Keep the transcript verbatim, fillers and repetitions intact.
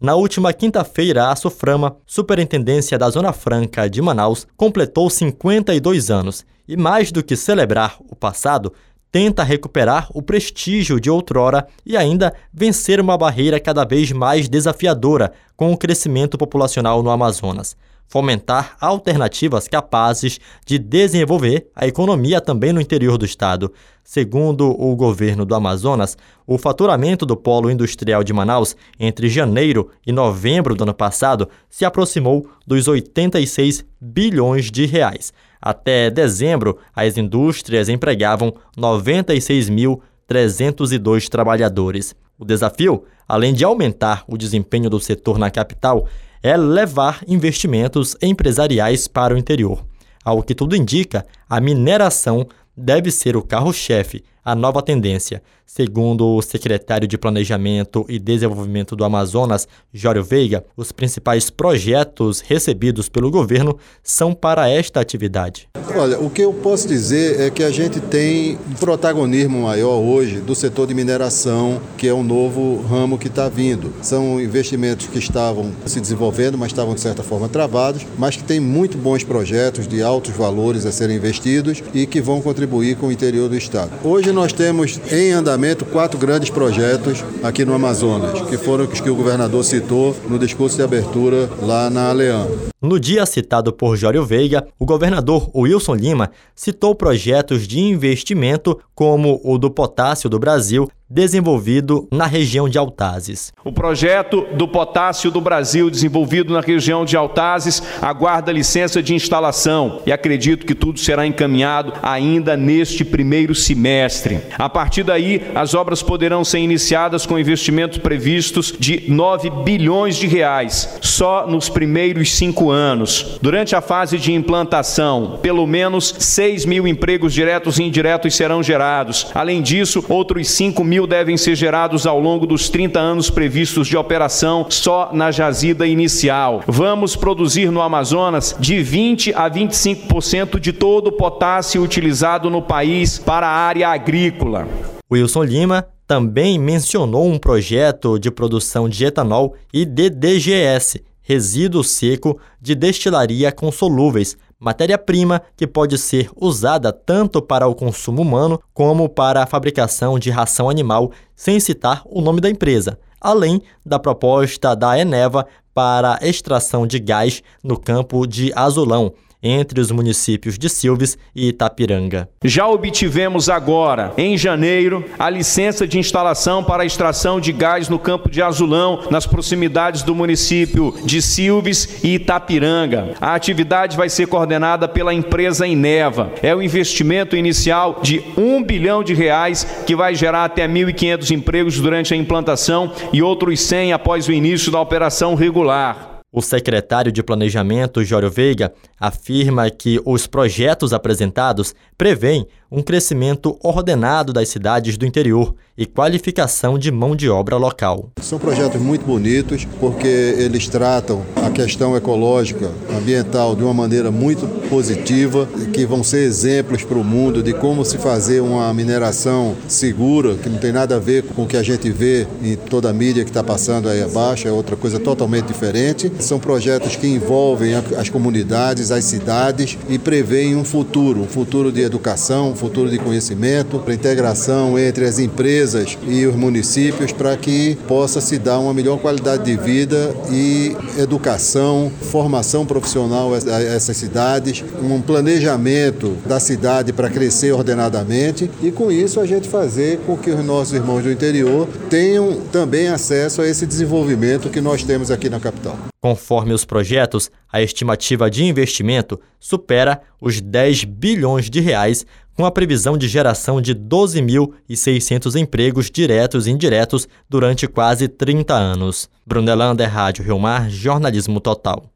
Na última quinta-feira, a SUFRAMA, Superintendência da Zona Franca de Manaus, completou cinquenta e dois anos e, mais do que celebrar o passado, tenta recuperar o prestígio de outrora e ainda vencer uma barreira cada vez mais desafiadora com o crescimento populacional no Amazonas. Fomentar alternativas capazes de desenvolver a economia também no interior do estado. Segundo o governo do Amazonas, o faturamento do polo industrial de Manaus entre janeiro e novembro do ano passado se aproximou dos oitenta e seis bilhões de reais. Até dezembro, as indústrias empregavam noventa e seis mil trezentos e dois trabalhadores. O desafio, além de aumentar o desempenho do setor na capital, é levar investimentos empresariais para o interior. Ao que tudo indica, a mineração deve ser o carro-chefe, a nova tendência. Segundo o secretário de Planejamento e Desenvolvimento do Amazonas, Jório Veiga, os principais projetos recebidos pelo governo são para esta atividade. Olha, o que eu posso dizer é que a gente tem um protagonismo maior hoje do setor de mineração, que é um novo ramo que está vindo. São investimentos que estavam se desenvolvendo, mas estavam de certa forma travados, mas que tem muito bons projetos de altos valores a serem investidos e que vão contribuir com o interior do estado. Hoje nós temos em andamento quatro grandes projetos aqui no Amazonas, que foram os que o governador citou no discurso de abertura lá na Aleã. No dia citado por Jório Veiga, o governador Wilson Lima citou projetos de investimento como o do Potássio do Brasil, desenvolvido na região de Autazes. O projeto do Potássio do Brasil, desenvolvido na região de Autazes, aguarda licença de instalação e acredito que tudo será encaminhado ainda neste primeiro semestre. A partir daí, as obras poderão ser iniciadas com investimentos previstos de nove bilhões de reais, só nos primeiros cinco anos. Durante a fase de implantação, pelo menos seis mil empregos diretos e indiretos serão gerados. Além disso, outros cinco mil devem ser gerados ao longo dos trinta anos previstos de operação só na jazida inicial. Vamos produzir no Amazonas de vinte a vinte e cinco por cento de todo o potássio utilizado no país para a área agrícola. Wilson Lima também mencionou um projeto de produção de etanol e D D G S, resíduo seco de destilaria com solúveis, matéria-prima que pode ser usada tanto para o consumo humano como para a fabricação de ração animal, sem citar o nome da empresa, além da proposta da Eneva para a extração de gás no campo de Azulão, entre os municípios de Silves e Itapiranga. Já obtivemos agora, em janeiro, a licença de instalação para a extração de gás no campo de Azulão, nas proximidades do município de Silves e Itapiranga. A atividade vai ser coordenada pela empresa Eneva. É o investimento inicial de um bilhão de reais, que vai gerar até mil e quinhentos empregos durante a implantação e outros cem após o início da operação regular. O secretário de Planejamento, Jório Veiga, afirma que os projetos apresentados prevêem um crescimento ordenado das cidades do interior e qualificação de mão de obra local. São projetos muito bonitos porque eles tratam a questão ecológica, ambiental de uma maneira muito positiva, que vão ser exemplos para o mundo de como se fazer uma mineração segura, que não tem nada a ver com o que a gente vê em toda a mídia que está passando aí abaixo, é outra coisa totalmente diferente. São projetos que envolvem as comunidades, as cidades e prevêem um futuro, um futuro de educação, um futuro de conhecimento, para integração entre as empresas e os municípios para que possa se dar uma melhor qualidade de vida e educação, formação profissional a essas cidades, um planejamento da cidade para crescer ordenadamente e com isso a gente fazer com que os nossos irmãos do interior tenham também acesso a esse desenvolvimento que nós temos aqui na capital. Conforme os projetos, a estimativa de investimento supera os dez bilhões de reais, com a previsão de geração de doze mil e seiscentos empregos diretos e indiretos durante quase trinta anos. Brunelander, Rádio Rio Mar, Jornalismo Total.